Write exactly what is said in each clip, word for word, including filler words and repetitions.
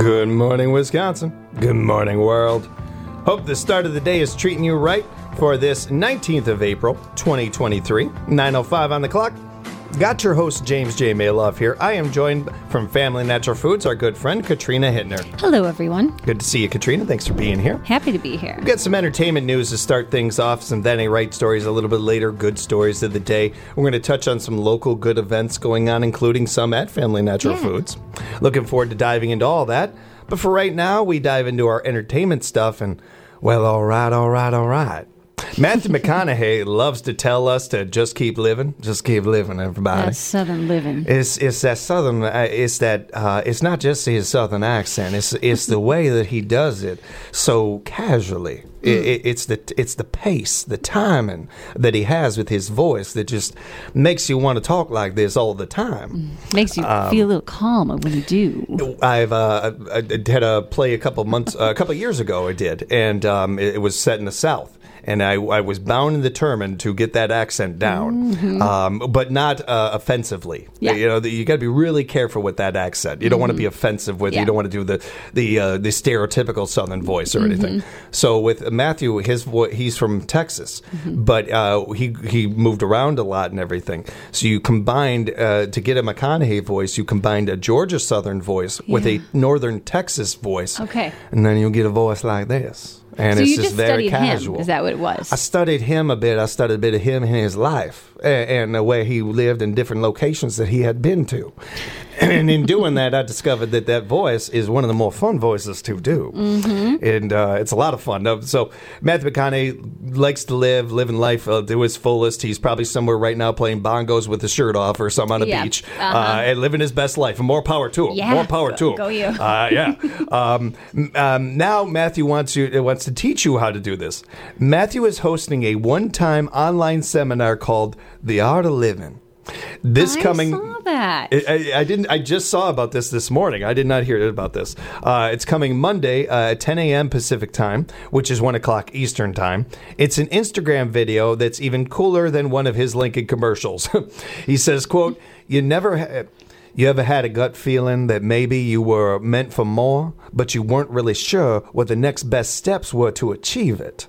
Good morning, Wisconsin. Good morning, world. Hope the start of the day is treating you right for this nineteenth of April, twenty twenty-three, nine oh five on the clock. Got your host, James J. Mayloff here. I am joined from Family Natural Foods, our good friend, Katrina Hittner. Hello, everyone. Good to see you, Katrina. Thanks for being here. Happy to be here. We've got some entertainment news to start things off, some Then Ain't Right stories a little bit later, good stories of the day. We're going to touch on some local good events going on, including some at Family Natural Yeah. Foods. Looking forward to diving into all that. But for right now, we dive into our entertainment stuff and, well, all right, all right, all right. Matthew McConaughey loves to tell us to just keep living, just keep living, everybody. That's Southern living. It's it's that southern. Uh, it's that. Uh, it's not just his southern accent. It's it's the way that he does it so casually. Mm. It, it, it's the it's the pace, the timing that he has with his voice that just makes you want to talk like this all the time. Makes you um, feel a little calmer when you do. I've uh, I had a play a couple months, uh, a couple years ago. I did, and um, it, it was set in the South. And I, I was bound and determined to get that accent down, mm-hmm. um, but not uh, offensively. Yeah. You know, you got to be really careful with that accent. You don't mm-hmm. want to be offensive with. Yeah. You don't want to do the the uh, the stereotypical Southern voice or mm-hmm. anything. So with Matthew, his vo- he's from Texas, mm-hmm. but uh, he he moved around a lot and everything. So you combined uh, to get a McConaughey voice. You combined a Georgia Southern voice yeah. with a Northern Texas voice. Okay, and then you'll get a voice like this. And so it's you just, just very studied casual. him. Is that what it was? I studied him a bit. I studied a bit of him and his life and, and the way he lived in different locations that he had been to. And in doing that, I discovered that that voice is one of the more fun voices to do. Mm-hmm. And uh, it's a lot of fun. So Matthew McConaughey likes to live, living life uh, to his fullest. He's probably somewhere right now playing bongos with his shirt off or some on a yeah. beach uh-huh. uh, and living his best life. And more power to him. Yeah. More power go, to him. Go you. Uh, yeah. um, um, now Matthew wants you wants to teach you how to do this. Matthew is hosting a one-time online seminar called The Art of Living. This I coming, saw that. I, I didn't. I just saw about this this morning. I did not hear about this. Uh, it's coming Monday uh, at ten a.m. Pacific time, which is one o'clock Eastern time. It's an Instagram video that's even cooler than one of his Lincoln commercials. He says, "quote You never." Ha- You ever had a gut feeling that maybe you were meant for more, but you weren't really sure what the next best steps were to achieve it?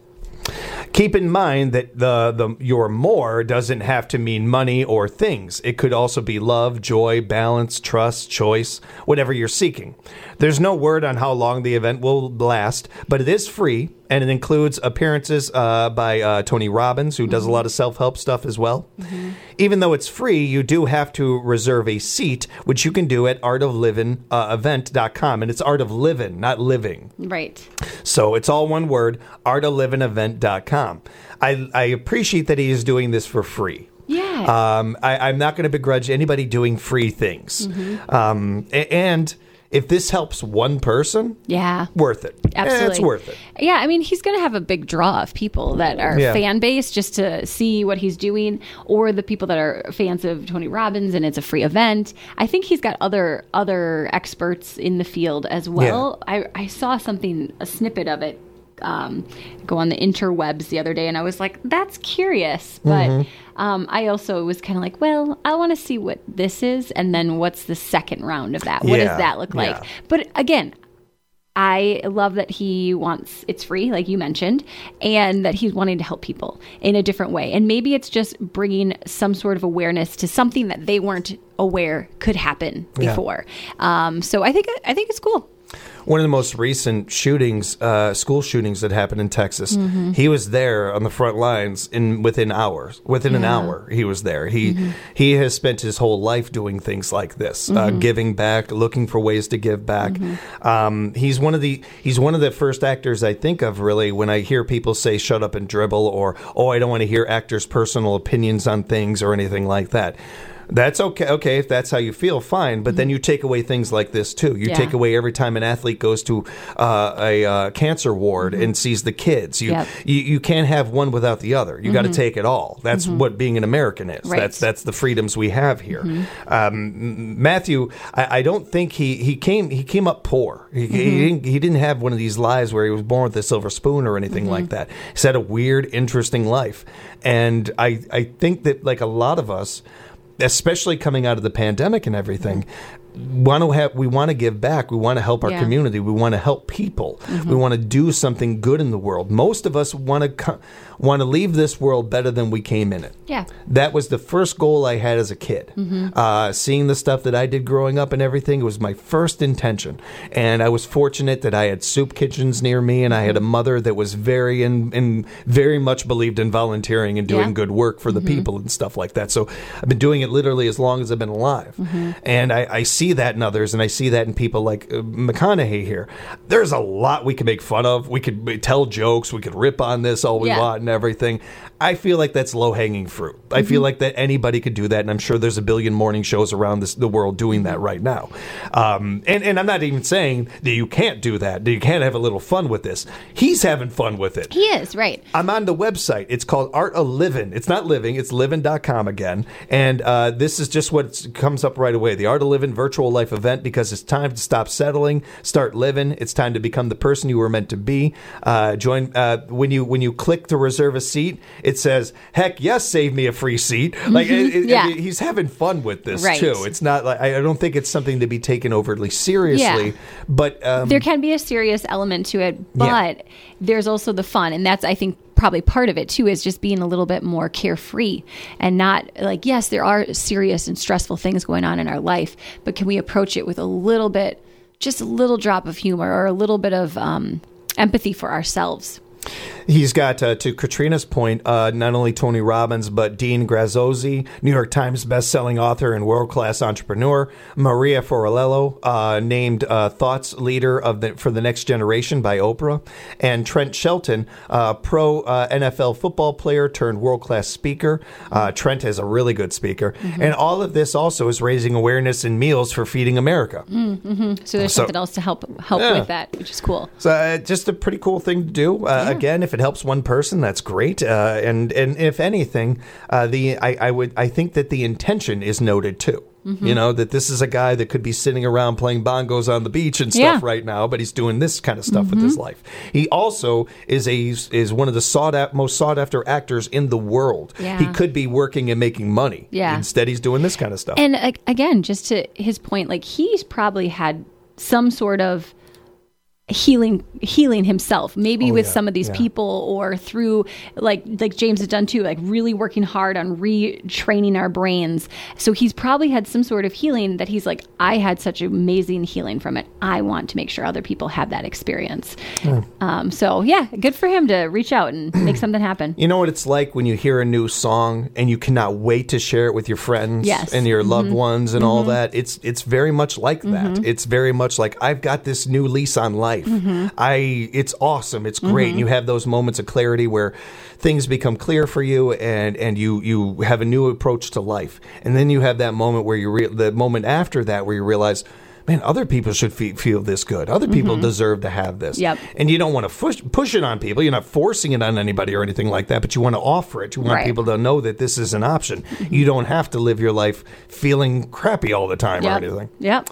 Keep in mind that the, the your more doesn't have to mean money or things. It could also be love, joy, balance, trust, choice, whatever you're seeking. There's no word on how long the event will last, but it is free, and it includes appearances uh, by uh, Tony Robbins, who does mm-hmm. a lot of self-help stuff as well. Mm-hmm. Even though it's free, you do have to reserve a seat, which you can do at art of living event dot com. And it's Art of Living, not living. Right. So it's all one word, art of living event dot com. I, I appreciate that he is doing this for free. Yeah. Um, I, I'm not going to begrudge anybody doing free things. Mm-hmm. Um, and... If this helps one person, yeah, worth it. Absolutely. Eh, it's worth it. Yeah, I mean, he's going to have a big draw of people that are yeah. fan base just to see what he's doing, or the people that are fans of Tony Robbins, and it's a free event. I think he's got other other experts in the field as well. Yeah. I, I saw something, a snippet of it, um, go on the interwebs the other day, and I was like, that's curious. But mm-hmm. um, I also was kind of like, well, I want to see what this is, and then what's the second round of that? What yeah. does that look like? Yeah. But again, I love that he wants, it's free, like you mentioned, and that he's wanting to help people in a different way. And maybe it's just bringing some sort of awareness to something that they weren't aware could happen before. Yeah. Um, so I think I think it's cool. One of the most recent shootings, uh, school shootings that happened in Texas, mm-hmm. he was there on the front lines in within hours. Within yeah. an hour, he was there. He mm-hmm. he has spent his whole life doing things like this, mm-hmm. uh, giving back, looking for ways to give back. Mm-hmm. Um, he's one of the he's one of the first actors I think of really when I hear people say "shut up and dribble" or "oh, I don't want to hear actors' personal opinions on things" or anything like that. That's okay. Okay, if that's how you feel, fine. But mm-hmm. then you take away things like this too. You yeah. take away every time an athlete goes to uh, a uh, cancer ward mm-hmm. and sees the kids. You, yep. you you can't have one without the other. You mm-hmm. got to take it all. That's mm-hmm. what being an American is. Right. That's that's the freedoms we have here. Mm-hmm. Um, Matthew, I, I don't think he, he came he came up poor. He, mm-hmm. he didn't he didn't have one of these lives where he was born with a silver spoon or anything mm-hmm. like that. He's had a weird, interesting life, and I I think that like a lot of us, especially coming out of the pandemic and everything, want to have we want to give back. We want to help our Yeah. community. We want to help people. Mm-hmm. We want to do something good in the world. Most of us want to co- want to leave this world better than we came in it. Yeah. That was the first goal I had as a kid. Mm-hmm. Uh, seeing the stuff that I did growing up and everything, it was my first intention. And I was fortunate that I had soup kitchens near me, and I had a mother that was very in, in very much believed in volunteering and doing Yeah. good work for the people and stuff like that. So I've been doing it literally as long as I've been alive. And I, I see that in others, and I see that in people like uh, McConaughey here. There's a lot we can make fun of. We could tell jokes. We could rip on this all we Yeah. want and everything. I feel like that's low-hanging fruit. I feel like that anybody could do that, and I'm sure there's a billion morning shows around this, the world doing that right now. Um, and, and I'm not even saying that you can't do that, that you can't have a little fun with this. He's having fun with it. He is, right. I'm on the website. It's called Art of Living. It's not living, it's living dot com again. And uh, this is just what comes up right away. The Art of Living virtual life event, because it's time to stop settling, start living. It's time to become the person you were meant to be. Uh, join uh, when you when you click to reserve a seat, it says, heck yes, save me a free seat. Like it, it, Yeah. it- he's having fun with this Right. too. It's not like I I don't think it's something to be taken overtly seriously, Yeah. but um, There can be a serious element to it, Yeah. but there's also the fun. And that's, I think, probably part of it too, is just being a little bit more carefree and not like, yes, there are serious and stressful things going on in our life, but can we approach it with a little bit, just a little drop of humor or a little bit of um, empathy for ourselves? He's got, uh, to Katrina's point, uh, not only Tony Robbins, but Dean Graziosi, New York Times bestselling author and world-class entrepreneur. Maria Forlello, uh, named uh, Thoughts Leader of the, for the Next Generation by Oprah. And Trent Shelton, uh, pro uh, N F L football player turned world-class speaker. Uh, Trent is a really good speaker. Mm-hmm. And all of this also is raising awareness in Meals for Feeding America. Mm-hmm. So there's So- something else to help help Yeah. with that, which is cool. So uh, just a pretty cool thing to do. Uh, Again, if it helps one person, that's great. Uh, and and if anything, uh, the I, I would I think that the intention is noted too. Mm-hmm. You know, that this is a guy that could be sitting around playing bongos on the beach and stuff Yeah. right now, but he's doing this kind of stuff with his life. He also is a is one of the sought out, most sought after actors in the world. Yeah. He could be working and making money. Yeah. Instead, he's doing this kind of stuff. And like, again, just to his point, like he's probably had some sort of healing healing himself, maybe Oh, with yeah, some of these yeah. people, or through like like James has done too, like really working hard on retraining our brains. So he's probably had some sort of healing that he's like, I had such amazing healing from it. I want to make sure other people have that experience. Um, so yeah, good for him to reach out and make something happen. You know what it's like when you hear a new song and you cannot wait to share it with your friends Yes. and your loved ones and all that. It's it's very much like that. It's very much like I've got this new lease on life. I it's awesome. It's great. And you have those moments of clarity where things become clear for you, and and you you have a new approach to life. And then you have that moment where you re- the moment after that where you realize, man, other people should fe- feel this good. Other people deserve to have this. Yep. And you don't want to push, push it on people. You're not forcing it on anybody or anything like that, but you want to offer it. You want Right. people to know that this is an option. You don't have to live your life feeling crappy all the time or Yep. anything. Yep.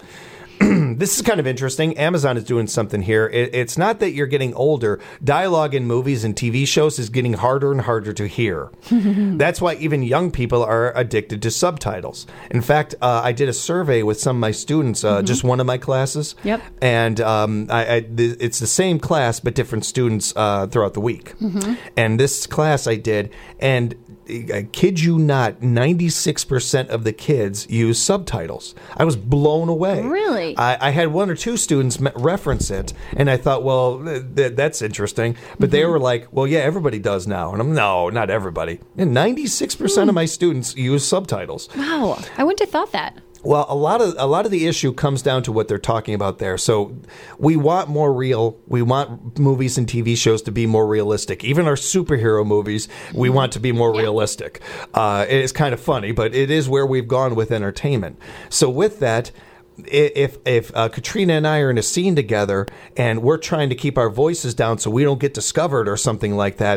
This is kind of interesting. Amazon is doing something here. It, it's not that you're getting older. Dialogue in movies and T V shows is getting harder and harder to hear. That's why even young people are addicted to subtitles. In fact, uh, I did a survey with some of my students, uh, just one of my classes. Yep. And um, I, I, th- it's the same class, but different students uh, throughout the week. And this class I did, and I kid you not, ninety-six percent of the kids use subtitles. I was blown away. Really? I, I had one or two students me- reference it, and I thought, well, th- th- that's interesting. But they were like, well, yeah, everybody does now. And I'm, no, not everybody. And ninety-six percent of my students use subtitles. Wow. I wouldn't have thought that. Well, a lot of a lot of the issue comes down to what they're talking about there. So we want more real. We want movies and T V shows to be more realistic. Even our superhero movies, we want to be more realistic. Uh, it is kind of funny, but it is where we've gone with entertainment. So with that, i- if if uh, Katrina and I are in a scene together and we're trying to keep our voices down so we don't get discovered or something like that,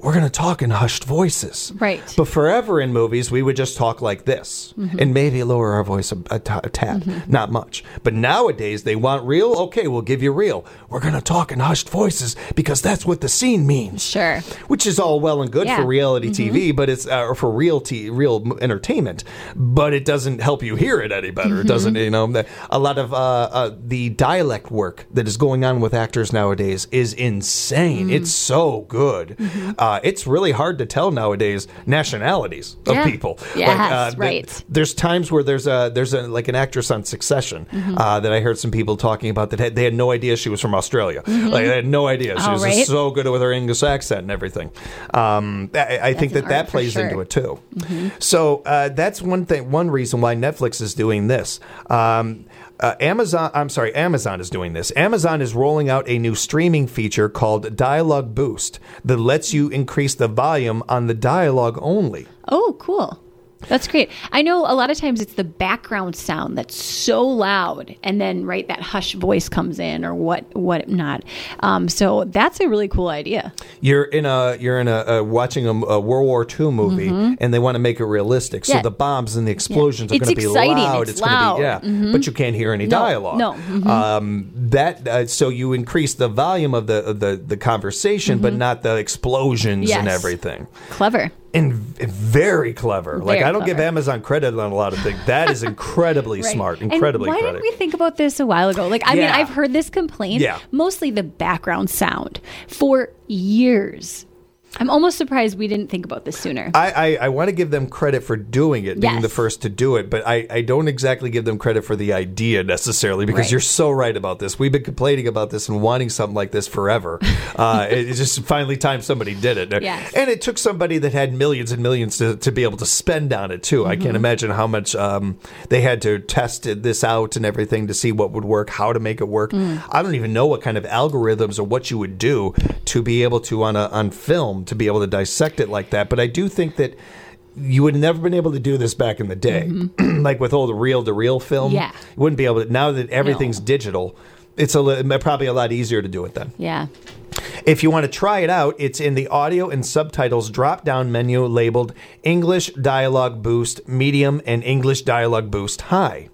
we're going to talk in hushed voices. Right. But forever in movies, we would just talk like this mm-hmm. and maybe lower our voice a, a, t- a tad, mm-hmm. not much. But nowadays, they want real. Okay, we'll give you real. We're going to talk in hushed voices because that's what the scene means. Sure. Which is all well and good yeah. for reality mm-hmm. T V, but it's uh, for real t- real entertainment. But it doesn't help you hear it any better. Mm-hmm. It doesn't, you know, a lot of uh, uh, the dialect work that is going on with actors nowadays is insane. Mm-hmm. It's so good. Mm-hmm. Uh, it's really hard to tell nowadays nationalities of yeah. people. Yes, like, uh, right. th- there's times where there's a there's a like an actress on Succession mm-hmm. uh, that I heard some people talking about that had, they had no idea she was from Australia. Mm-hmm. Like they had no idea. She oh, was right. just so good with her English accent and everything. Um, I, I think that that plays sure. into it too. Mm-hmm. So uh, that's one thing. One reason why Netflix is doing this. Um, Uh, Amazon, I'm sorry, Amazon is doing this. Amazon is rolling out a new streaming feature called Dialogue Boost that lets you increase the volume on the dialogue only. Oh, cool. That's great. I know a lot of times it's the background sound that's so loud, and then right that hush voice comes in, or what what not. Um, so that's a really cool idea. You're in a you're in a, a watching a, a World War Two movie, mm-hmm. and they want to make it realistic. So yeah. the bombs and the explosions yeah. are going to be loud. It's, it's loud. going to be yeah, mm-hmm. but you can't hear any no. dialogue. No. Mm-hmm. Um, that uh, so you increase the volume of the of the the conversation, mm-hmm. but not the explosions yes. and everything. Clever. And very clever. Very like, I don't clever. give Amazon credit on a lot of things. That is incredibly right. smart. Incredibly and why credit. didn't we think about this a while ago? Like, I yeah. mean, I've heard this complaint, yeah. mostly the background sound, for years. I'm almost surprised we didn't think about this sooner. I, I, I want to give them credit for doing it, being yes. the first to do it, but I, I don't exactly give them credit for the idea necessarily, because right. you're so right about this. We've been complaining about this and wanting something like this forever. uh, it, it's just finally time somebody did it. Yes. And it took somebody that had millions and millions to, to be able to spend on it, too. Mm-hmm. I can't imagine how much um, they had to test this out and everything to see what would work, how to make it work. Mm. I don't even know what kind of algorithms or what you would do to be able to, on, a, on film, to be able to dissect it like that. But I do think that you would have never been able to do this back in the day. Mm-hmm. Like with old reel-to-reel film. Yeah. You wouldn't be able to. Now that everything's no. digital, it's a, probably a lot easier to do it then. Yeah. If you want to try it out, it's in the audio and subtitles drop-down menu labeled English Dialogue Boost Medium and English Dialogue Boost High.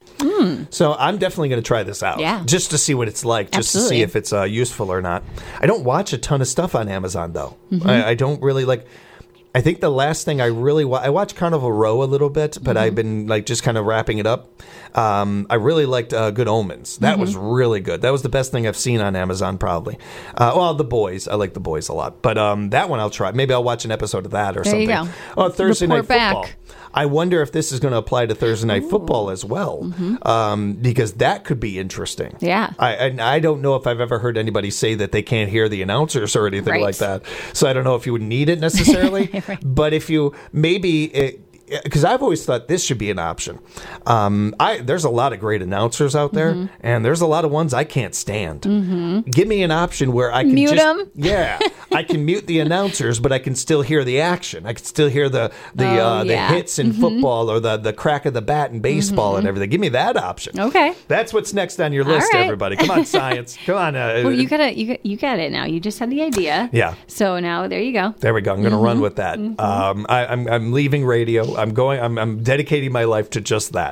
Mm. So I'm definitely going to try this out, yeah. just to see what it's like, just Absolutely. to see if it's uh, useful or not. I don't watch a ton of stuff on Amazon, though. Mm-hmm. I, I don't really like... I think the last thing I really wa- I watched Carnival Row a little bit, but mm-hmm. I've been like just kind of wrapping it up. Um, I really liked uh, Good Omens. That mm-hmm. was really good. That was the best thing I've seen on Amazon, probably. Uh, well, The Boys. I like The Boys a lot, but um, that one I'll try. Maybe I'll watch an episode of that or there something. You go. Oh, Thursday Report Night Football. back. I wonder if this is going to apply to Thursday Night Ooh. Football as well, mm-hmm. um, because that could be interesting. Yeah. I, and I don't know if I've ever heard anybody say that they can't hear the announcers or anything right. like that. So I don't know if you would need it necessarily. right. But if you maybe... It, because I've always thought this should be an option. Um, I there's a lot of great announcers out there, mm-hmm. and there's a lot of ones I can't stand. Mm-hmm. Give me an option where I can mute just, them. Yeah, I can mute the announcers, but I can still hear the action. I can still hear the the oh, uh, the yeah. hits in mm-hmm. football or the the crack of the bat in baseball mm-hmm. and everything. Give me that option. Okay, that's what's next on your list, right. everybody. Come on, science. Come on. Uh, well, you gotta you got, you got it now. You just had the idea. Yeah. So now there you go. There we go. I'm going to mm-hmm. run with that. Mm-hmm. Um, I, I'm I'm leaving radio. I'm going. I'm I'm dedicating my life to just that.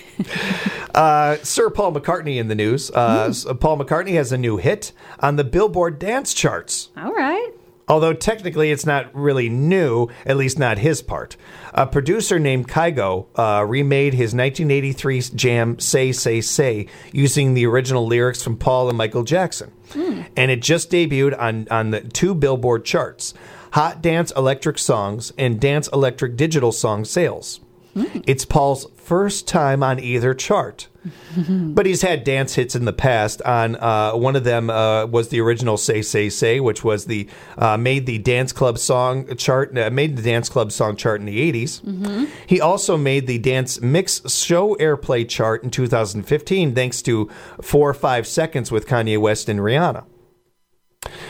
uh, Sir Paul McCartney in the news. Uh, mm. Paul McCartney has a new hit on the Billboard dance charts. All right. Although technically it's not really new, at least not his part. A producer named Kygo uh, remade his nineteen eighty-three jam Say, Say, Say using the original lyrics from Paul and Michael Jackson. Mm. And it just debuted on, on the two Billboard charts, Hot Dance Electric Songs and Dance Electric Digital Song Sales. Mm. It's Paul's first time on either chart. But he's had dance hits in the past. On uh, one of them uh, was the original Say, Say, Say, which was the uh, made the dance club song chart, uh, made the dance club song chart in the eighties. Mm-hmm. He also made the dance mix show airplay chart in two thousand fifteen, thanks to Four or Five Seconds with Kanye West and Rihanna.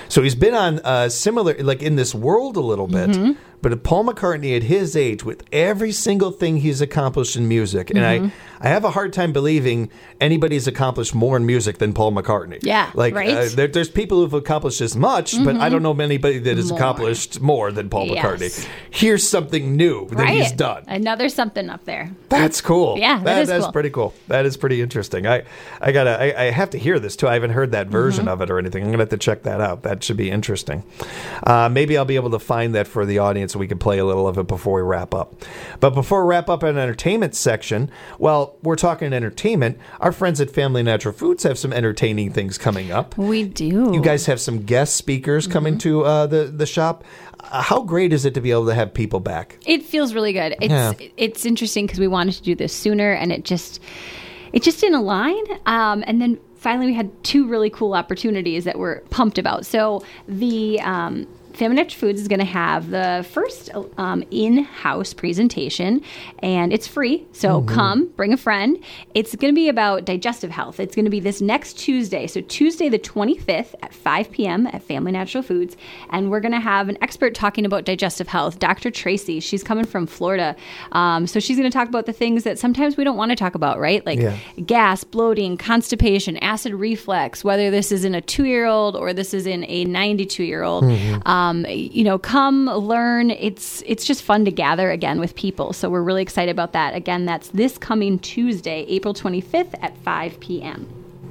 So he's been on uh, similar, like in this world a little bit. Mm-hmm. But Paul McCartney at his age, with every single thing he's accomplished in music, and mm-hmm. I, I have a hard time believing anybody's accomplished more in music than Paul McCartney. Yeah, like right? uh, there, there's people who've accomplished as much, mm-hmm. but I don't know anybody that has more. accomplished more than Paul yes. McCartney. Here's something new that right. he's done. Another something up there. That's cool. Yeah, that, that is that's cool. pretty cool. That is pretty interesting. I, I gotta, I, I have to hear this too. I haven't heard that version mm-hmm. of it or anything. I'm gonna have to check that out. That should be interesting. Uh, maybe I'll be able to find that for the audience so we can play a little of it before we wrap up. But before we wrap up an entertainment section, well, we're talking entertainment. Our friends at Family Natural Foods have some entertaining things coming up. We do. You guys have some guest speakers mm-hmm. coming to uh, the, the shop. Uh, how great is it to be able to have people back? It feels really good. It's yeah. it's interesting because we wanted to do this sooner, and it just it just didn't align. Um, and then finally, we had two really cool opportunities that we're pumped about. So the um, Family Natural Foods is going to have the first um, in-house presentation, and it's free. So mm-hmm. come, bring a friend. It's going to be about digestive health. It's going to be this next Tuesday. So Tuesday the twenty-fifth at five p.m. at Family Natural Foods. And we're going to have an expert talking about digestive health, Doctor Tracy. She's coming from Florida. Um, so she's going to talk about the things that sometimes we don't want to talk about, right? Like yeah. gas, bloating, constipation, acid reflux, whether this is in a two-year-old or this is in a ninety-two-year-old. Mm-hmm. Um, Um, you know, come learn. It's it's just fun to gather again with people. So we're really excited about that. Again, that's this coming Tuesday, April twenty-fifth at five p.m.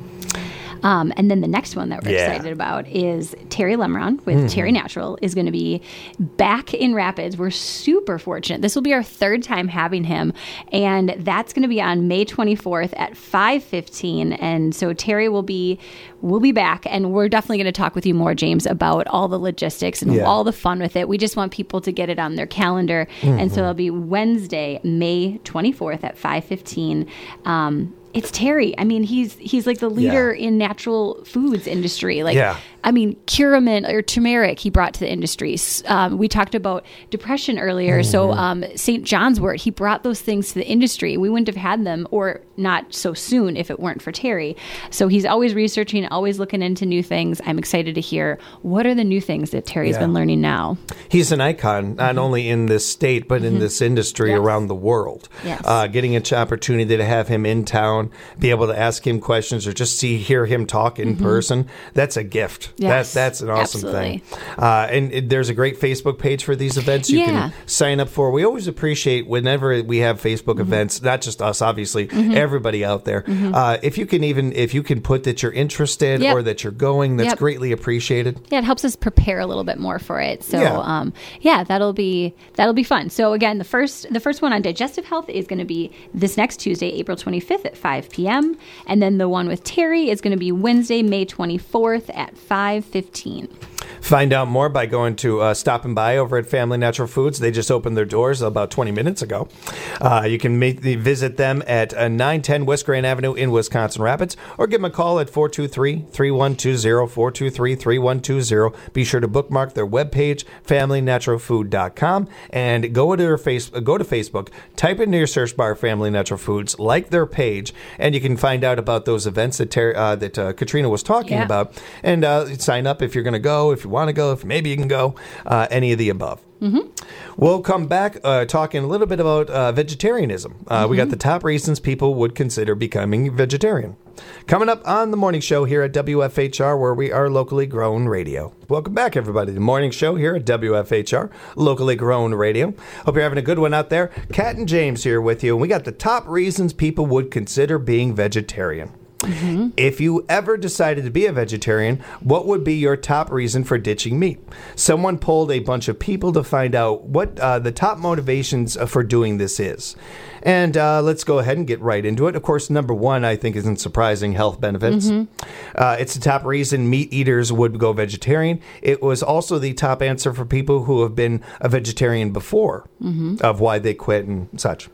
Um, and then the next one that we're yeah. excited about is Terry Lemron with mm-hmm. Terry Natural is going to be back in Rapids. We're super fortunate. This will be our third time having him, and that's going to be on May twenty-fourth at five fifteen. And so Terry will be will be back, and we're definitely going to talk with you more, James, about all the logistics and yeah. all the fun with it. We just want people to get it on their calendar, mm-hmm. and so it'll be Wednesday, May twenty-fourth at five fifteen. Um, It's Terry. I mean, he's he's like the leader yeah. in natural foods industry. Like, yeah. I mean, curamint or turmeric he brought to the industry. Um, we talked about depression earlier. Mm-hmm. So um, Saint John's wort, he brought those things to the industry. We wouldn't have had them, or not so soon, if it weren't for Terry. So he's always researching, always looking into new things. I'm excited to hear what are the new things that Terry's yeah. been learning now. He's an icon, not mm-hmm. only in this state, but mm-hmm. in this industry yes. around the world. Yes. Uh, getting an opportunity to have him in town, be able to ask him questions or just see, hear him talk in mm-hmm. person, that's a gift. Yes, that, that's an awesome absolutely. thing. Uh, and it, there's a great Facebook page for these events you yeah. can sign up for. We always appreciate whenever we have Facebook mm-hmm. events, not just us, obviously, mm-hmm. everybody out there. Mm-hmm. Uh, if you can even, if you can put that you're interested yep. or that you're going, that's yep. greatly appreciated. Yeah, it helps us prepare a little bit more for it. So yeah, um, yeah that'll be that'll be fun. So again, the first the first one on digestive health is going to be this next Tuesday, April twenty-fifth at five p.m. And then the one with Terry is going to be Wednesday, May twenty-fourth at five fifteen. Find out more by going to uh, stopping by over at Family Natural Foods. They just opened their doors about twenty minutes ago. Uh, you can make the, visit them at uh, nine ten West Grand Avenue in Wisconsin Rapids, or give them a call at four two three, three one two zero, four two three, three one two zero. Be sure to bookmark their webpage, family natural food dot com, and go to their face, go to Facebook, type into your search bar Family Natural Foods, like their page, and you can find out about those events that Ter- uh, that uh, Katrina was talking yeah. about, and uh, sign up if you're going to go, if you want to go, if maybe you can go, uh, any of the above. Mm-hmm. We'll come back uh, talking a little bit about uh, vegetarianism. Uh, mm-hmm. We got the top reasons people would consider becoming vegetarian. Coming up on the morning show here at W F H R, where we are locally grown radio. Welcome back, everybody. The morning show here at W F H R, locally grown radio. Hope you're having a good one out there. Kat and James here with you. And we got the top reasons people would consider being vegetarian. Mm-hmm. If you ever decided to be a vegetarian, what would be your top reason for ditching meat? Someone polled a bunch of people to find out what uh, the top motivations for doing this is. And uh, let's go ahead and get right into it. Of course, number one, I think, isn't surprising, health benefits. Mm-hmm. Uh, it's the top reason meat eaters would go vegetarian. It was also the top answer for people who have been a vegetarian before, mm-hmm. of why they quit and such.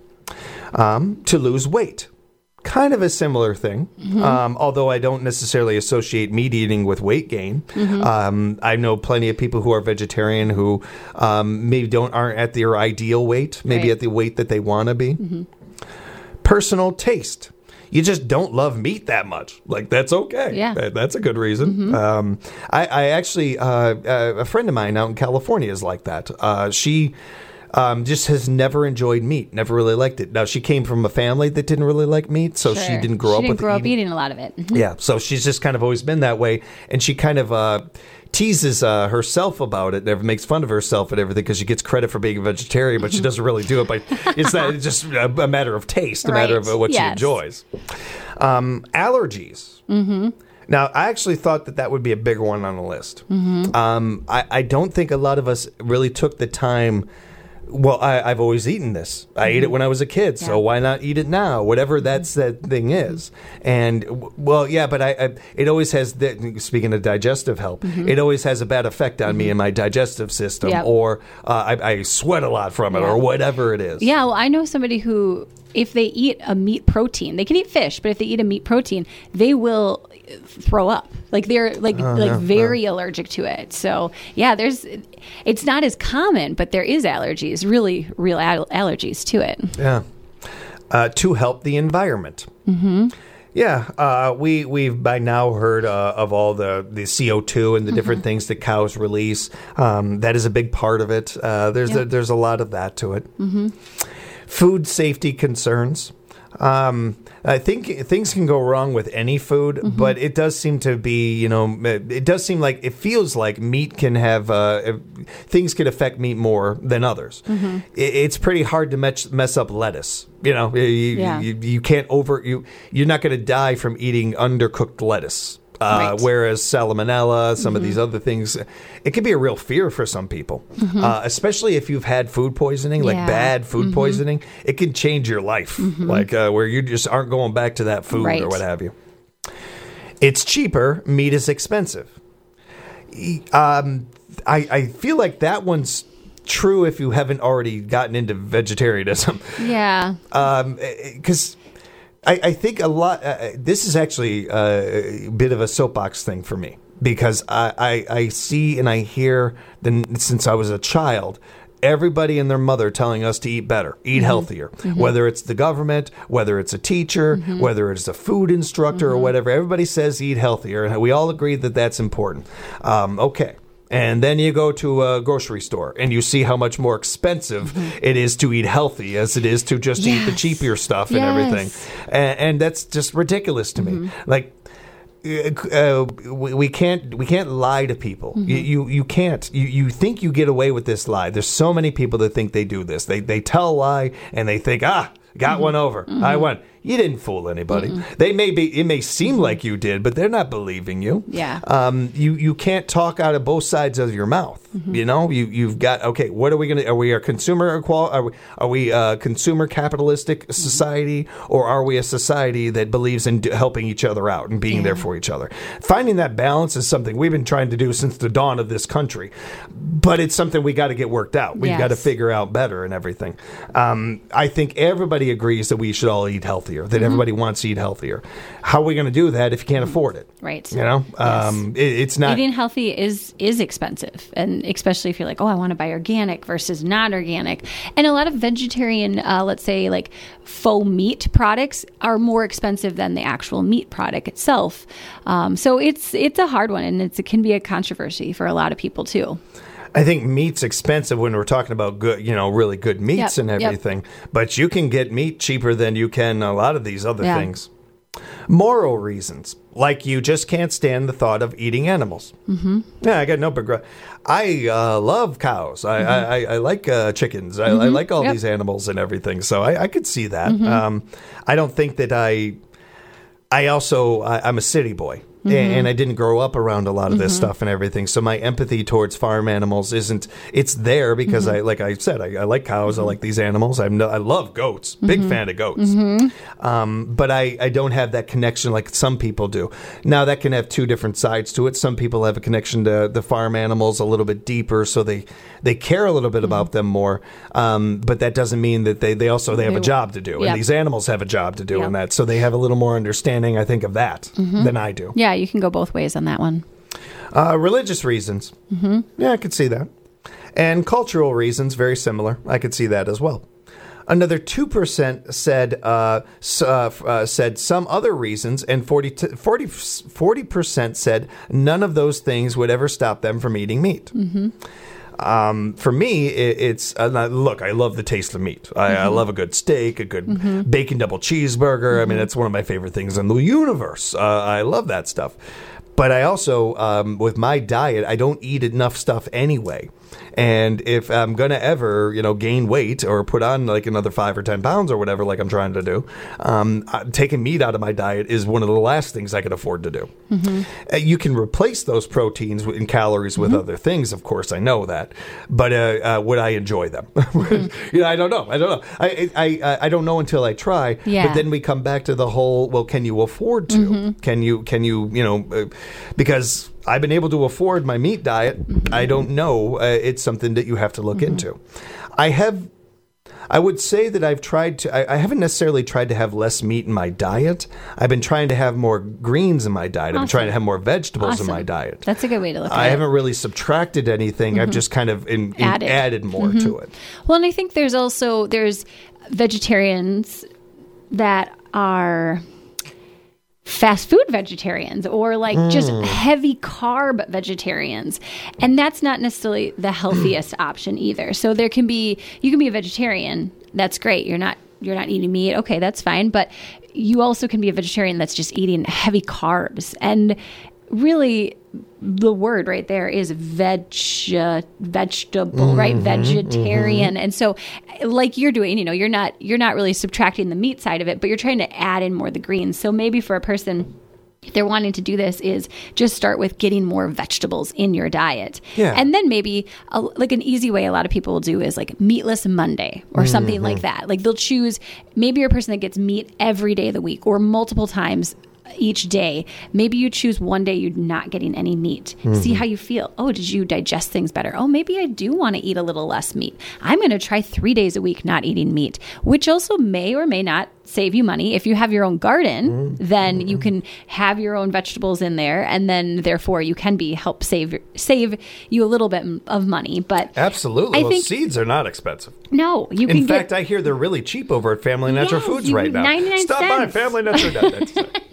Um, to lose weight. Kind of a similar thing, mm-hmm. um, although I don't necessarily associate meat eating with weight gain. Mm-hmm. Um, I know plenty of people who are vegetarian who um, maybe don't aren't at their ideal weight, maybe right. at the weight that they want to be. Mm-hmm. Personal taste. you just don't love meat that much. Like, that's okay. Yeah. That- That's a good reason. Mm-hmm. Um, I, I actually, uh, uh, a friend of mine out in California is like that. Uh, she um, just has never enjoyed meat, never really liked it. Now, she came from a family that didn't really like meat, so Sure. she didn't grow she up didn't with grow eating. up eating a lot of it. Mhm. Yeah, so she's just kind of always been that way, and she kind of uh, teases uh, herself about it, never makes fun of herself and everything because she gets credit for being a vegetarian, but she doesn't really do it. But it's not it's just a, a matter of taste, a Right. matter of uh, what she Yes. enjoys. Um, allergies. Mm-hmm. Now, I actually thought that that would be a bigger one on the list. Mm-hmm. Um, I, I don't think a lot of us really took the time. Well, I, I've always eaten this. I mm-hmm. ate it when I was a kid, so Yeah. why not eat it now? Whatever that's that thing is. And w- well, yeah, but I, I it always has. The, speaking of digestive health, mm-hmm. it always has a bad effect on mm-hmm. me and my digestive system, Yep. or uh, I, I sweat a lot from it, Yeah. or whatever it is. Yeah, well, I know somebody who, if they eat a meat protein, they can eat fish, but if they eat a meat protein, they will throw up. Like they're like Oh, like yeah, very allergic to it. So yeah, there's it's not as common, but there is allergies, really real al- allergies to it. Yeah. Uh, to help the environment. Mm-hmm. Yeah, uh, we we've by now heard uh, of all the, the C O two and the different mm-hmm. things that cows release. Um, that is a big part of it. Uh, there's Yeah. a, there's a lot of that to it. Mm-hmm. Food safety concerns. Um, I think things can go wrong with any food, mm-hmm. but it does seem to be, you know, it does seem like it feels like meat can have uh, things could affect meat more than others. Mm-hmm. It, it's pretty hard to mess, mess up lettuce. You know, you, Yeah. you, you can't over you. You're not going to die from eating undercooked lettuce. Uh, Right. Whereas salmonella, some mm-hmm. of these other things, it can be a real fear for some people, mm-hmm. uh, especially if you've had food poisoning, like Yeah. bad food mm-hmm. poisoning. It can change your life, mm-hmm. like uh, where you just aren't going back to that food Right. or what have you. It's cheaper. Meat is expensive. E- Um, I, I feel like that one's true if you haven't already gotten into vegetarianism. Yeah. Because I, I think a lot. Uh, this is actually uh, a bit of a soapbox thing for me because I, I, I see and I hear the, since I was a child. Everybody and their mother telling us to eat better, eat mm-hmm. healthier, mm-hmm. whether it's the government, whether it's a teacher, mm-hmm. whether it's a food instructor mm-hmm. or whatever. Everybody says eat healthier, and we all agree that that's important. Um, okay. And then you go to a grocery store and you see how much more expensive mm-hmm. it is to eat healthy as it is to just yes. eat the cheaper stuff and yes. everything. And, and that's just ridiculous to mm-hmm. me. Like, uh, we, we can't we can't lie to people. Mm-hmm. You, you you can't. You, you think you get away with this lie. There's so many people that think they do this. They they tell a lie and they think, ah, got mm-hmm. one over. Mm-hmm. I won. You didn't fool anybody. Mm-hmm. They may be. It may seem like you did, but they're not believing you. Yeah. Um. You you can't talk out of both sides of your mouth. Mm-hmm. You know. You you've got. Okay. What are we gonna? Are we a consumer equal? Are we are we a consumer capitalistic mm-hmm. society, or are we a society that believes in d- helping each other out and being yeah. there for each other? Finding that balance is something we've been trying to do since the dawn of this country, but it's something we got to get worked out. We've yes. got to figure out better and everything. Um. I think everybody agrees that we should all eat healthier. That mm-hmm. everybody wants to eat healthier. How are we going to do that if you can't afford it? Right. You know, yes. um, it, it's not eating healthy is is expensive, and especially if you're like, oh, I want to buy organic versus not organic. And a lot of vegetarian, uh, let's say, like faux meat products are more expensive than the actual meat product itself. Um, so it's it's a hard one, and it's, it can be a controversy for a lot of people too. I think meat's expensive when we're talking about good, you know, really good meats yep, and everything. Yep. But you can get meat cheaper than you can a lot of these other yeah. things. Moral reasons, like you just can't stand the thought of eating animals. Mm-hmm. Yeah, I got no begrudge. I uh, love cows. I, mm-hmm. I, I, I like uh, chickens. I, mm-hmm. I like all yep. these animals and everything. So I, I could see that. Mm-hmm. Um, I don't think that I. I also I, I'm a city boy. Mm-hmm. And I didn't grow up around a lot of this mm-hmm. stuff and everything. So my empathy towards farm animals isn't, it's there because mm-hmm. I, like I said, I, I like cows. Mm-hmm. I like these animals. I'm no, I love goats. Big mm-hmm. fan of goats. Mm-hmm. Um, but I, I don't have that connection like some people do. Now that can have two different sides to it. Some people have a connection to the farm animals a little bit deeper. So they, they care a little bit mm-hmm. about them more. Um, but that doesn't mean that they, they also, they have they, a job to do. yep. And these animals have a job to do yep. in that. So they have a little more understanding, I think, of that mm-hmm. than I do. Yeah. You can go both ways on that one. Uh, religious reasons. Mm-hmm. Yeah, I could see that. And cultural reasons, very similar. I could see that as well. Another two percent said uh, s- uh, f- uh, said some other reasons, and forty, t- forty, forty percent said none of those things would ever stop them from eating meat. Mm-hmm. Um, for me, it, it's uh, look. I love the taste of meat. I, mm-hmm. I love a good steak, a good mm-hmm. bacon double cheeseburger. Mm-hmm. I mean, that's one of my favorite things in the universe. Uh, I love that stuff. But I also, um, with my diet, I don't eat enough stuff anyway. And if I'm going to ever, you know, gain weight or put on like another five or ten pounds or whatever, like I'm trying to do, um, taking meat out of my diet is one of the last things I can afford to do. Mm-hmm. Uh, you can replace those proteins and calories with mm-hmm. other things. Of course, I know that. But uh, uh, would I enjoy them? Mm-hmm. you know, I don't know. I don't know. I, I, I don't know until I try. Yeah. But then we come back to the whole, well, can you afford to? Mm-hmm. Can you, can you, you know, uh, because I've been able to afford my meat diet. Mm-hmm. I don't know. Uh, it's something that you have to look mm-hmm. into. I have, I would say that I've tried to, I, I haven't necessarily tried to have less meat in my diet. I've been trying to have more greens in my diet. Awesome. I've been trying to have more vegetables awesome. in my diet. That's a good way to look at I it. I haven't really subtracted anything. Mm-hmm. I've just kind of in, in added. added more mm-hmm. to it. Well, and I think there's also, there's vegetarians that are fast food vegetarians or like mm. just heavy carb vegetarians. And that's not necessarily the healthiest option either. So there can be, you can be a vegetarian. That's great. You're not, you're not eating meat. Okay, that's fine. But you also can be a vegetarian that's just eating heavy carbs. And really the word right there is veg, vegetable, mm-hmm, right? Vegetarian. Mm-hmm. And so like you're doing, you know, you're not, you're not really subtracting the meat side of it, but you're trying to add in more of the greens. So maybe for a person, if they're wanting to do this, is just start with getting more vegetables in your diet. Yeah. And then maybe a, like an easy way a lot of people will do is like meatless Monday or something mm-hmm. like that. Like they'll choose, maybe you're a person that gets meat every day of the week or multiple times each day. Maybe you choose one day you're not getting any meat. Mm-hmm. See how you feel. Oh, did you digest things better? Oh, maybe I do want to eat a little less meat. I'm going to try three days a week not eating meat, which also may or may not save you money. If you have your own garden, mm-hmm. then you can have your own vegetables in there, and then therefore you can be help save save you a little bit of money. But absolutely, I well, think, seeds are not expensive. No, you in can. fact, get, I hear they're really cheap over at Family Natural yes, Foods you, right now. ninety-nine Stop cents. by Family Natural.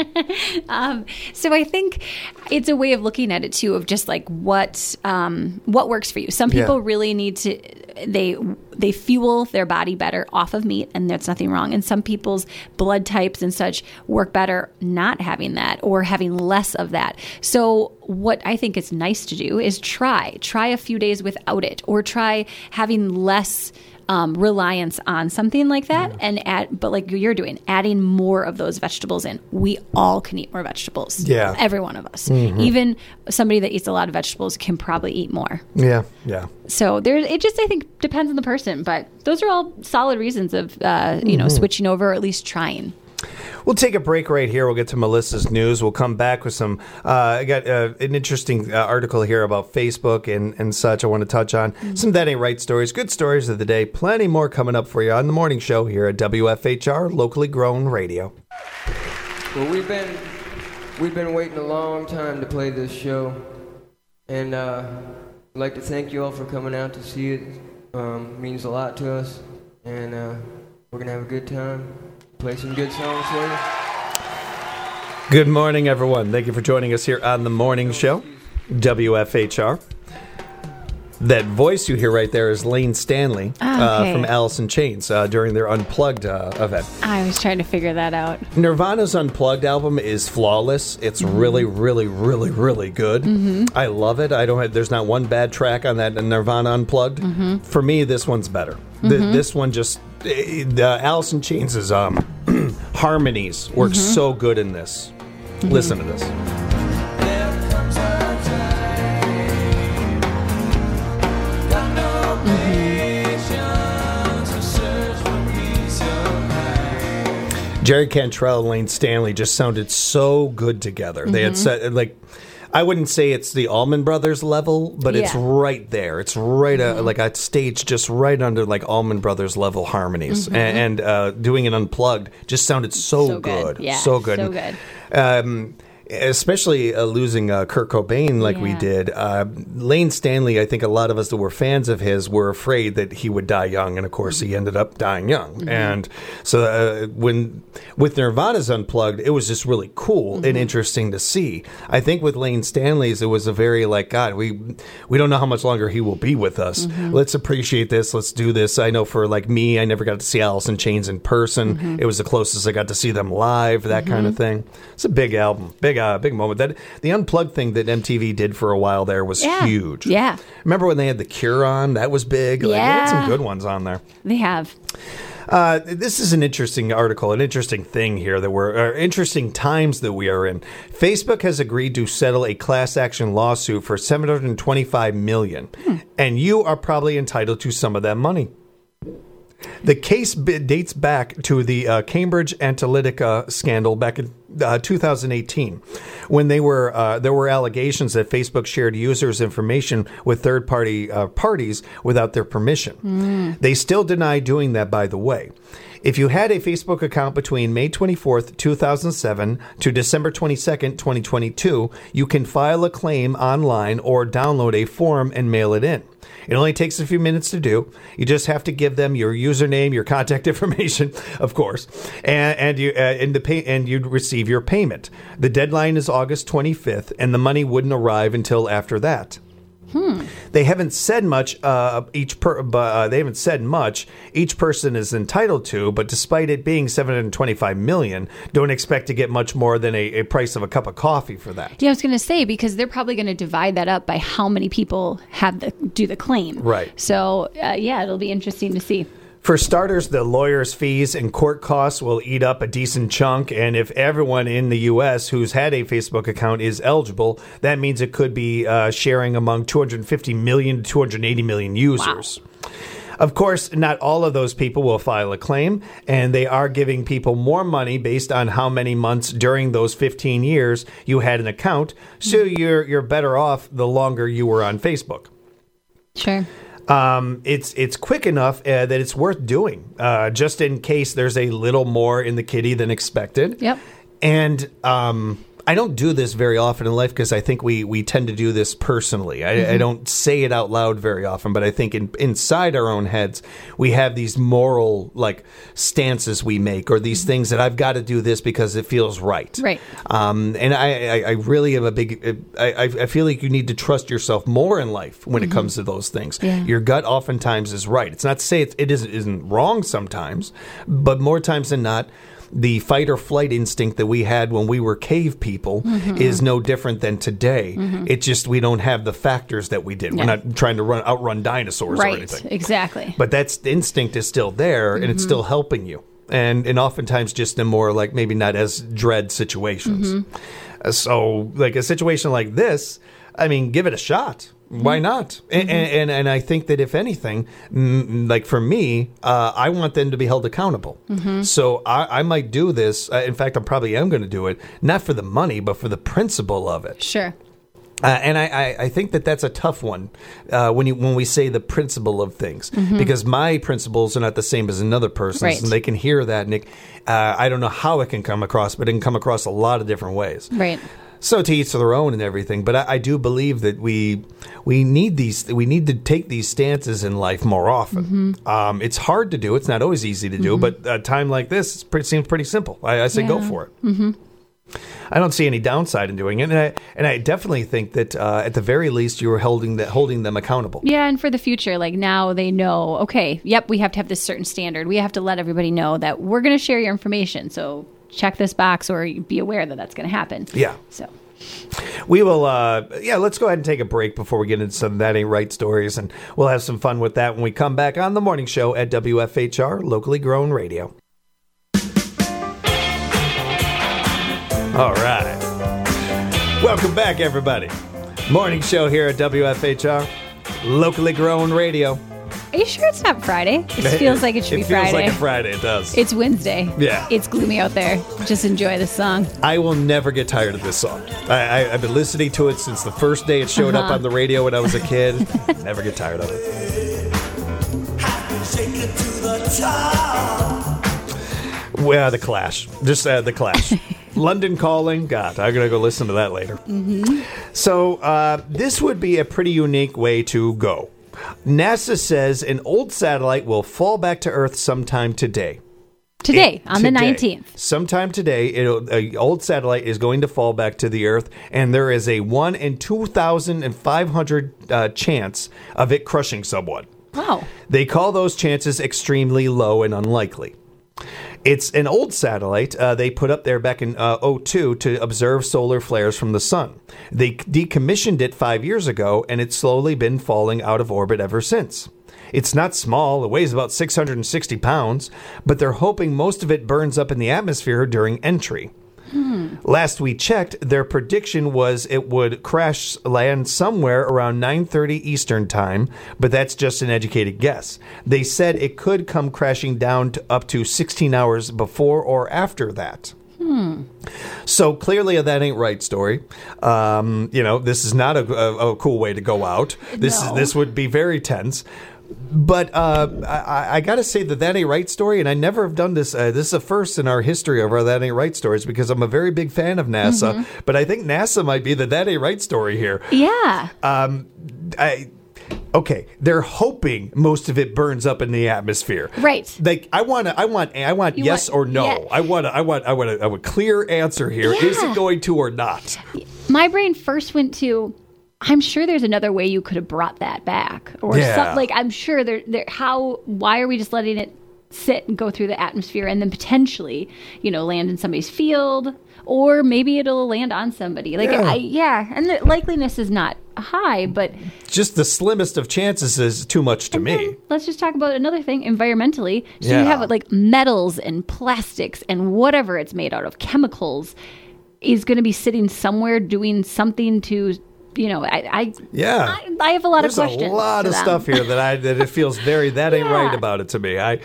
um, so I think it's a way of looking at it too, of just like what um, what works for you. Some people yeah. really need to they they fuel their body better off of meat, and that's nothing wrong. And some people's blood types and such work better not having that or having less of that. So what I think is nice to do is try try a few days without it, or try having less Um, reliance on something like that, yeah. and add, but like you're doing, adding more of those vegetables in. We all can eat more vegetables. Yeah, every one of us. Mm-hmm. Even somebody that eats a lot of vegetables can probably eat more. Yeah, yeah. So there, it just I think depends on the person, but those are all solid reasons of uh, you know mm-hmm. switching over, or at least trying. We'll take a break right here. We'll get to Melissa's news. We'll come back with some, uh, I got uh, an interesting uh, article here about Facebook and, and such I want to touch on. Mm-hmm. Some That Ain't Right stories, good stories of the day. Plenty more coming up for you on the morning show here at W F H R, locally grown radio. Well, we've been, we've been waiting a long time to play this show. And uh, I'd like to thank you all for coming out to see it. Um, it means a lot to us. And uh, we're going to have a good time. Play some good songs for you. Good morning, everyone. Thank you for joining us here on the morning show, W F H R. That voice you hear right there is Lane Stanley oh, okay. uh, from Alice in Chains uh, during their Unplugged uh, event. I was trying to figure that out. Nirvana's Unplugged album is flawless. It's mm-hmm. really, really, really, really good. Mm-hmm. I love it. I don't have, there's not one bad track on that Nirvana Unplugged. Mm-hmm. For me, this one's better. Mm-hmm. Th- this one just... The Alice in Chains' um, harmonies work mm-hmm. so good in this. Mm-hmm. Listen to this. Mm-hmm. Jerry Cantrell and Lane Stanley just sounded so good together. Mm-hmm. They had said, like... I wouldn't say it's the Allman Brothers level, but yeah. it's right there. It's right mm-hmm. uh, like a stage just right under like Allman Brothers level harmonies. Mm-hmm. And, and uh, doing it unplugged just sounded so, so good. good. Yeah, so good. So good. Um, especially uh, losing uh, Kurt Cobain like we Yeah. did. Uh, Lane Stanley, I think a lot of us that were fans of his were afraid that he would die young, and of course he ended up dying young. Mm-hmm. And so uh, when with Nirvana's Unplugged, it was just really cool Mm-hmm. and interesting to see. I think with Lane Stanley's, it was a very like, God, we we don't know how much longer he will be with us. Mm-hmm. Let's appreciate this. Let's do this. I know for like me, I never got to see Alice in Chains in person. Mm-hmm. It was the closest I got to see them live, that kind of thing. It's a big album, big uh, big moment. That the Unplugged thing that M T V did for a while there was Yeah. huge. Yeah. Remember when they had The Cure on? That was big. Like, they had some Yeah. good ones on there. They have. Uh, this is an interesting article, an interesting thing here that we're, or interesting times that we are in. Facebook has agreed to settle a class action lawsuit for seven hundred twenty-five million dollars, Hmm. and you are probably entitled to some of that money. The case b- dates back to the uh, Cambridge Analytica scandal back in uh, two thousand eighteen, when they were uh, there were allegations that Facebook shared users' information with third-party uh, parties without their permission. They still deny doing that, by the way. If you had a Facebook account between May twenty-fourth, two thousand seven to December twenty-second, twenty twenty-two, you can file a claim online or download a form and mail it in. It only takes a few minutes to do. You just have to give them your username, your contact information, of course, and, and you uh, and the pay, and you'd receive your payment. The deadline is August twenty-fifth, and the money wouldn't arrive until after that. Hmm. They haven't said much. Uh, each per, but uh, they haven't said much. Each person is entitled to, but despite it being seven hundred twenty-five million, don't expect to get much more than a, a price of a cup of coffee for that. Yeah, I was going to say, because they're probably going to divide that up by how many people have the do the claim. Right. So, uh, yeah, it'll be interesting to see. For starters, the lawyers' fees and court costs will eat up a decent chunk, and if everyone in the U S who's had a Facebook account is eligible, that means it could be uh, sharing among two hundred fifty million to two hundred eighty million users. Wow. Of course, not all of those people will file a claim, and they are giving people more money based on how many months during those fifteen years you had an account, so you're you're better off the longer you were on Facebook. Sure. Um, it's it's quick enough uh, that it's worth doing, uh, just in case there's a little more in the kitty than expected. Yep. And um, I don't do this very often in life because I think we, we tend to do this personally. I, mm-hmm. I don't say it out loud very often, but I think in, inside our own heads, we have these moral like stances we make, or these mm-hmm. things that I've got to do this because it feels right. Right. Um, and I, I, I really am a big, I, I feel like you need to trust yourself more in life when mm-hmm. it comes to those things. Yeah. Your gut oftentimes is right. It's not to say it, it isn't, isn't wrong sometimes, but more times than not, the fight or flight instinct that we had when we were cave people mm-hmm. is no different than today. Mm-hmm. It's just we don't have the factors that we did. Yeah. We're not trying to run outrun dinosaurs right, or anything. Exactly. But that's the instinct is still there, mm-hmm. and it's still helping you. And and oftentimes just in more like maybe not as dread situations. Mm-hmm. So like a situation like this, I mean, give it a shot. Why not? Mm-hmm. And, and and I think that if anything, mm, like for me, uh, I want them to be held accountable. Mm-hmm. So I, I might do this. Uh, in fact, I probably am going to do it, not for the money, but for the principle of it. Sure. Uh, and I, I, I think that that's a tough one uh, when you when we say the principle of things, mm-hmm. because my principles are not the same as another person's, right. and they can hear that. And it, uh, I don't know how it can come across, but it can come across a lot of different ways. Right. So to each their own and everything, but I, I do believe that we we need these we need to take these stances in life more often. Mm-hmm. Um, it's hard to do; it's not always easy to do. Mm-hmm. But a time like this it seems pretty simple. I, I say yeah. go for it. Mm-hmm. I don't see any downside in doing it, and I and I definitely think that uh, at the very least you are holding that holding them accountable. Yeah, and for the future, like now they know. Okay, yep, we have to have this certain standard. We have to let everybody know that we're going to share your information. So check this box or be aware that that's going to happen. Yeah. So we will, uh, yeah, let's go ahead and take a break before we get into some That Ain't Right stories, and we'll have some fun with that when we come back on the morning show at W F H R, locally grown radio. All right. Welcome back, everybody. Morning show here at W F H R, locally grown radio. Are you sure it's not Friday? It feels like it should it be Friday. It feels like a Friday, it does. It's Wednesday. Yeah. It's gloomy out there. Just enjoy the song. I will never get tired of this song. I, I, I've been listening to it since the first day it showed uh-huh. up on the radio when I was a kid. Never get tired of it. Well, the Clash. Just uh, the Clash. London Calling. God, I'm going to go listen to that later. Mm-hmm. So uh, this would be a pretty unique way to go. NASA says an old satellite will fall back to Earth sometime today. Today, It- on today. the nineteenth. Sometime today, it'll, a old satellite is going to fall back to the Earth, and there is a one in two thousand five hundred uh, chance of it crushing someone. Wow. They call those chances extremely low and unlikely. It's an old satellite uh, they put up there back in uh, oh two to observe solar flares from the sun. They decommissioned it five years ago, and it's slowly been falling out of orbit ever since. It's not small. It weighs about six hundred sixty pounds, but they're hoping most of it burns up in the atmosphere during entry. Hmm. Last we checked, their prediction was it would crash land somewhere around nine thirty Eastern time, but that's just an educated guess. They said it could come crashing down to up to sixteen hours before or after that. Hmm. So clearly a that ain't right story. Um, you know, this is not a, a, a cool way to go out. This No. is this would be very tense. But uh, I, I got to say that that ain't right story, and I never have done this. Uh, this is a first in our history of our that ain't right stories because I'm a very big fan of NASA. Mm-hmm. But I think NASA might be the that ain't right story here. Yeah. Um, I. Okay, they're hoping most of it burns up in the atmosphere. Right. Like I want to, I want, I want You yes want- or no. yeah. I want, I want, I want a, a clear answer here. Is Yeah. it going to or not? My brain first went to, I'm sure there's another way you could have brought that back, or Yeah. some, like I'm sure there. There. How? Why are we just letting it sit and go through the atmosphere and then potentially, you know, land in somebody's field, or maybe it'll land on somebody? Like, Yeah. I, yeah, and the likeliness is not high, but Just the slimmest of chances is too much to me. then let's just talk about another thing environmentally. So Yeah. you have like metals and plastics and whatever it's made out of, chemicals, is going to be sitting somewhere doing something to, you know, I I, Yeah. I, I have a lot There's of questions. a lot to of them. stuff here that I that it feels very that ain't Yeah. right about it to me. I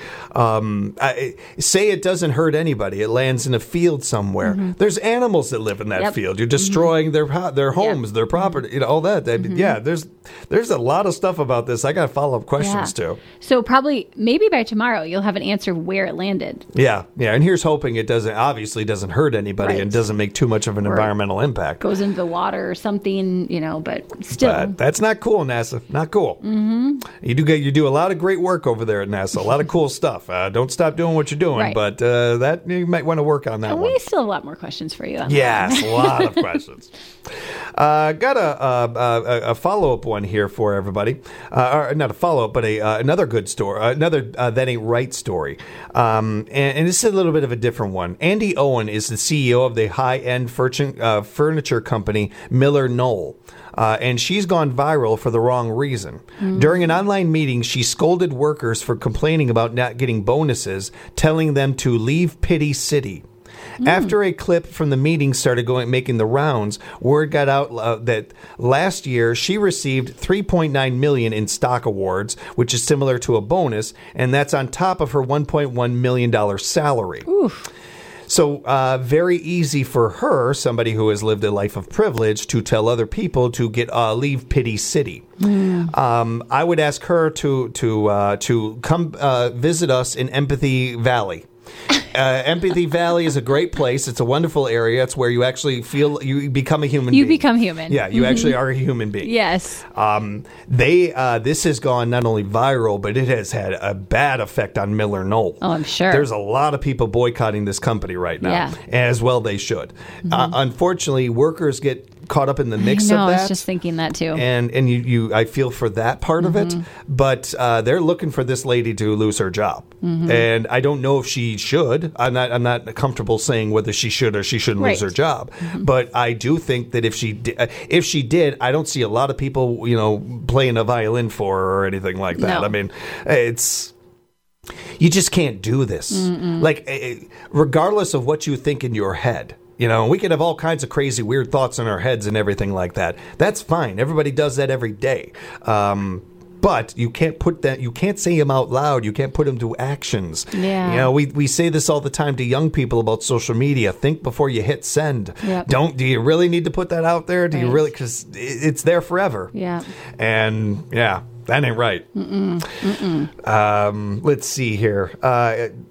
um I say it doesn't hurt anybody. It lands in a field somewhere. There's animals that live in that Mm-hmm. Yep. field. You're destroying their ho- their homes, their property, you know, all that. I mean, Mm-hmm. Yeah, there's there's a lot of stuff about this. I got follow up questions Yeah. too. So probably maybe by tomorrow you'll have an answer of where it landed. Yeah, yeah, and here's hoping it doesn't obviously doesn't hurt anybody Right. and doesn't make too much of an environmental impact. Goes into the water or something, you know, but still. But that's not cool, NASA. Not cool. Mm-hmm. You do get you do a lot of great work over there at NASA. A lot of cool stuff. Uh, don't stop doing what you're doing. Right. But uh, that you might want to work on that And one. we still have a lot more questions for you. On that Yes, one. a lot of questions. Uh, got a, a, a, a follow up one here for everybody. Uh, or not a follow up, but a uh, another good story. Uh, another uh, that ain't right story. Um, and, and this is a little bit of a different one. Andy Owen is the C E O of the high end furniture, uh, furniture company Miller Knoll. Uh, and she's gone viral for the wrong reason. During an online meeting, she scolded workers for complaining about not getting bonuses, telling them to leave Pity City. After a clip from the meeting started going making the rounds, word got out uh, that last year she received three point nine million dollars in stock awards, which is similar to a bonus, and that's on top of her one point one million dollars salary. Oof. So uh, very easy for her, somebody who has lived a life of privilege, to tell other people to get uh, leave Pity City. Mm. Um, I would ask her to to uh, to come uh, visit us in Empathy Valley. Uh, Empathy Valley is a great place. It's a wonderful area. It's where you actually feel you become a human You being. become human. Yeah, you actually are a human being. Yes. Um, they uh, this has gone not only viral, but it has had a bad effect on Miller Knoll. Oh, I'm sure. There's a lot of people boycotting this company right now, Yeah. as well they should. Uh, unfortunately, workers get caught up in the mix I know, of I that. was just thinking that too. and and you, you I feel for that part of it, but uh, they're looking for this lady to lose her job, and I don't know if she should. I'm not I'm not comfortable saying whether she should or she shouldn't lose Right. her job, but I do think that if she di- uh, if she did, I don't see a lot of people you know playing a violin for her or anything like that. No. I mean, it's. You just can't do this. Like, eh, regardless of what you think in your head, you know, we can have all kinds of crazy, weird thoughts in our heads and everything like that. That's fine. Everybody does that every day. Um, but you can't put that, you can't say them out loud. You can't put them to actions. Yeah. You know, we, we say this all the time to young people about social media. Think before you hit send. Yep. Don't, do you really need to put that out there? Do you Right. really, because it's there forever. Yeah. And yeah. That ain't right. Um, let's see here. Uh,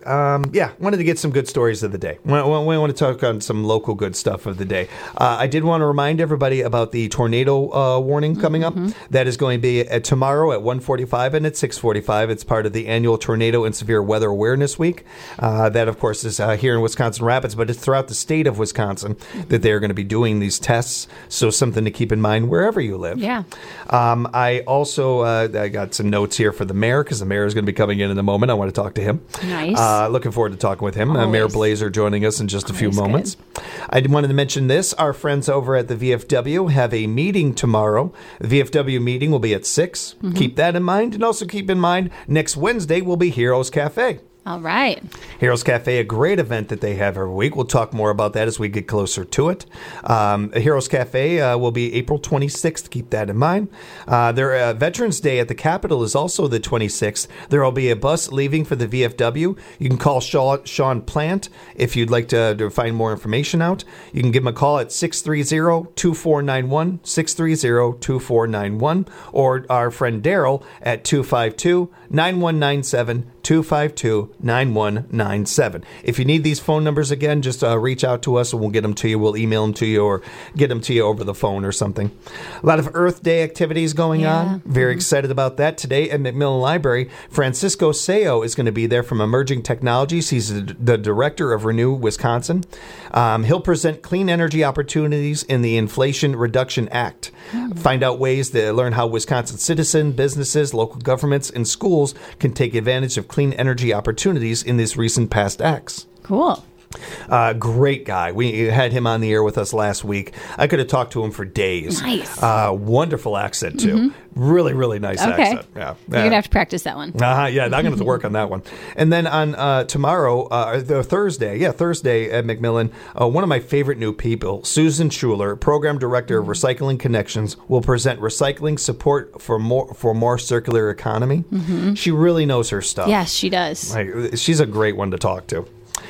um, yeah, wanted to get some good stories of the day. We, we want to talk on some local good stuff of the day. Uh, I did want to remind everybody about the tornado uh, warning coming mm-hmm. up. That is going to be at tomorrow at one forty-five and at six forty-five. It's part of the annual Tornado and Severe Weather Awareness Week. Uh, that, of course, is uh, here in Wisconsin Rapids, but it's throughout the state of Wisconsin that they're going to be doing these tests. So something to keep in mind wherever you live. Yeah. Um, I also uh, I got some notes here for the mayor, because the mayor is going to be coming in in a moment. I want to talk to him. Nice. Uh, looking forward to talking with him. Uh, Mayor Blazer joining us in just a few Always moments. Good. I wanted to mention this. Our friends over at the V F W have a meeting tomorrow. The V F W meeting will be at six. Mm-hmm. Keep that in mind. And also keep in mind, next Wednesday will be Heroes Cafe. All right. Heroes Cafe, a great event that they have every week. We'll talk more about that as we get closer to it. Um, Heroes Cafe uh, will be April twenty-sixth. Keep that in mind. Uh, their uh, Veterans Day at the Capitol is also the twenty-sixth. There will be a bus leaving for the V F W. You can call Shaw, Sean Plant if you'd like to, to find more information out. You can give him a call at six three zero, two four nine one, six three zero, two four nine one, or our friend Daryl at two five two, nine one nine seven, two five two, nine one nine seven. If you need these phone numbers again, just uh, reach out to us and we'll get them to you. We'll email them to you or get them to you over the phone or something. A lot of Earth Day activities going yeah. on. Very mm-hmm. excited about that. Today at McMillan Library, Francisco Sayo is going to be there from Emerging Technologies. He's the director of Renew Wisconsin. Um, he'll present clean energy opportunities in the Inflation Reduction Act. Mm-hmm. Find out ways to learn how Wisconsin citizens, businesses, local governments, and schools can take advantage of clean energy opportunities in these recent past acts. Cool. Uh, great guy. We had him on the air with us last week. I could have talked to him for days. Nice. Uh, wonderful accent, too. Mm-hmm. Really, really nice okay. accent. Yeah. You're going to have to practice that one. Uh, yeah, I'm going to have to work on that one. And then on uh, tomorrow, uh, the Thursday, yeah, Thursday at McMillan, uh, one of my favorite new people, Susan Schuler, Program Director of Recycling Connections, will present recycling support for more for more circular economy. Mm-hmm. She really knows her stuff. Yes, she does. Like, she's a great one to talk to.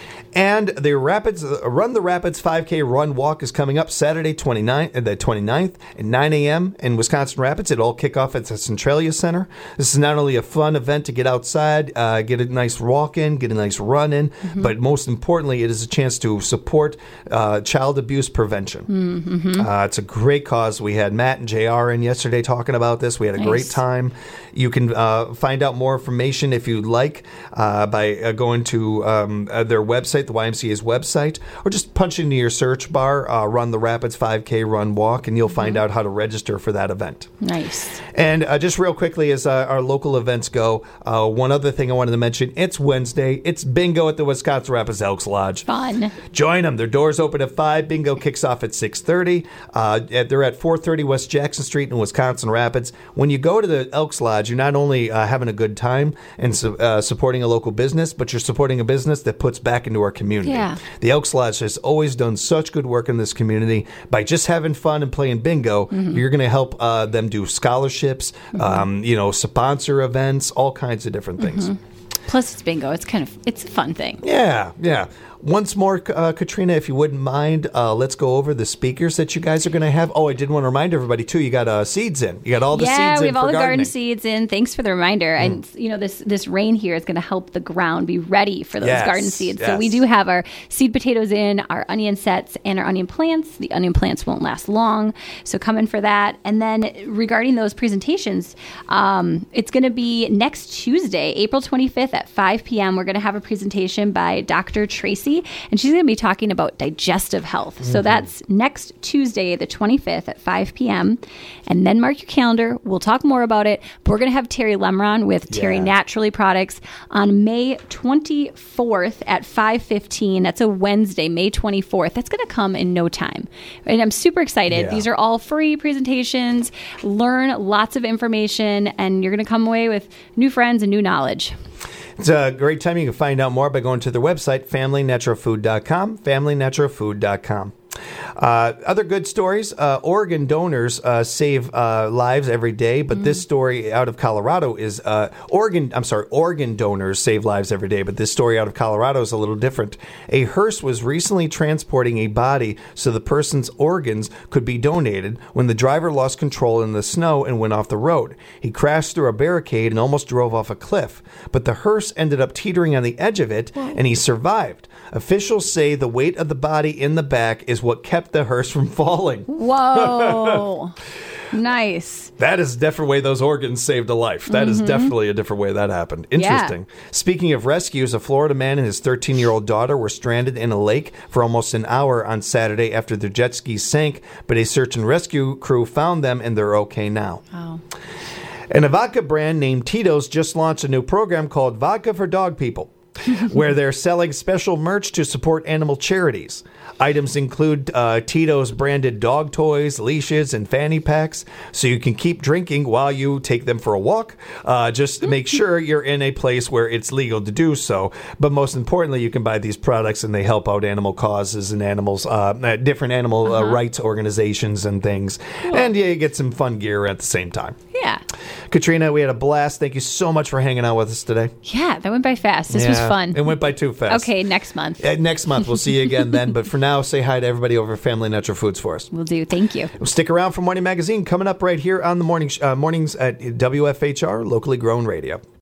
And the Rapids uh, Run the Rapids five K Run Walk is coming up Saturday twenty-ninth, the twenty-ninth at nine a.m. in Wisconsin Rapids. It'll all kick off at the Centralia Center. This is not only a fun event to get outside, uh, get a nice walk in, get a nice run in, mm-hmm. but most importantly, it is a chance to support uh, child abuse prevention. Mm-hmm. Uh, it's a great cause. We had Matt and J R in yesterday talking about this. We had a nice. great time. You can uh, find out more information if you'd like uh, by uh, going to um, uh, their website, the Y M C A's website, or just punch into your search bar, uh, Run the Rapids five K Run Walk, and you'll mm-hmm. find out how to register for that event. Nice. And uh, just real quickly, as uh, our local events go, uh, one other thing I wanted to mention, it's Wednesday. It's bingo at the Wisconsin Rapids Elks Lodge. Fun. Join them. Their doors open at five. Bingo kicks off at six thirty. Uh, they're at four thirty West Jackson Street in Wisconsin Rapids. When you go to the Elks Lodge, you're not only uh, having a good time and su- uh, supporting a local business, but you're supporting a business that puts back into our community. Yeah. The Elks Lodge has always done such good work in this community. By just having fun and playing bingo, mm-hmm. you're going to help uh, them do scholarships, mm-hmm. um, you know, sponsor events, all kinds of different things. Mm-hmm. Plus, it's bingo. It's kind of it's a fun thing. Yeah, yeah. Once more, uh, Katrina, if you wouldn't mind, uh, let's go over the speakers that you guys are going to have. Oh, I did want to remind everybody, too, you got uh, seeds in. You got all the yeah, seeds in Yeah, we have all the gardening. garden seeds in. Thanks for the reminder. Mm. And, you know, this this rain here is going to help the ground be ready for those yes, garden seeds. yes. So we do have our seed potatoes in, our onion sets, and our onion plants. The onion plants won't last long, so come in for that. And then regarding those presentations, um, it's going to be next Tuesday, April twenty-fifth at five p.m. We're going to have a presentation by Doctor Tracy, and she's going to be talking about digestive health. Mm-hmm. So that's next Tuesday, the twenty-fifth at five p.m. And then mark your calendar. We'll talk more about it. But we're going to have Terry Lemron with yeah. Terry Naturally Products on May twenty-fourth at five fifteen. That's a Wednesday, May twenty-fourth. That's going to come in no time. And I'm super excited. Yeah. These are all free presentations. Learn lots of information, and you're going to come away with new friends and new knowledge. It's a great time. You can find out more by going to their website, family natural food dot com, family natural food dot com. Uh, other good stories. Uh, organ donors uh, save uh, lives every day, but mm. this story out of Colorado is uh, organ. I'm sorry, organ donors save lives every day, but this story out of Colorado is a little different. A hearse was recently transporting a body so the person's organs could be donated when the driver lost control in the snow and went off the road. He crashed through a barricade and almost drove off a cliff, but the hearse ended up teetering on the edge of it, Whoa. and he survived. Officials say the weight of the body in the back is what kept the hearse from falling. Whoa. Nice. That is a different way those organs saved a life. That mm-hmm. is definitely a different way that happened. Interesting. Yeah. Speaking of rescues, a Florida man and his thirteen-year-old daughter were stranded in a lake for almost an hour on Saturday after their jet skis sank, but a search and rescue crew found them and they're okay now. Oh. And a vodka brand named Tito's just launched a new program called Vodka for Dog People, where they're selling special merch to support animal charities. Items include uh, Tito's branded dog toys, leashes, and fanny packs, so you can keep drinking while you take them for a walk. Uh, just make sure you're in a place where it's legal to do so. But most importantly, you can buy these products, and they help out animal causes and animals, uh, different animal uh-huh. uh, rights organizations and things. Cool. And yeah, you get some fun gear at the same time. Yeah. Katrina, we had a blast. Thank you so much for hanging out with us today. Yeah, that went by fast. This yeah, was fun. It went by too fast. Okay, next month. Uh, next month. We'll see you again then. But for now, say hi to everybody over at Family Natural Foods for us. Will do. Thank you. Stick around for Morning Magazine coming up right here on the morning sh- uh, mornings at W F H R, locally grown radio.